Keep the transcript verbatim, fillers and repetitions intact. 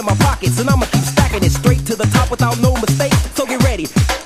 in my pockets, and I'ma keep stacking it straight to the top without no mistake. So get ready.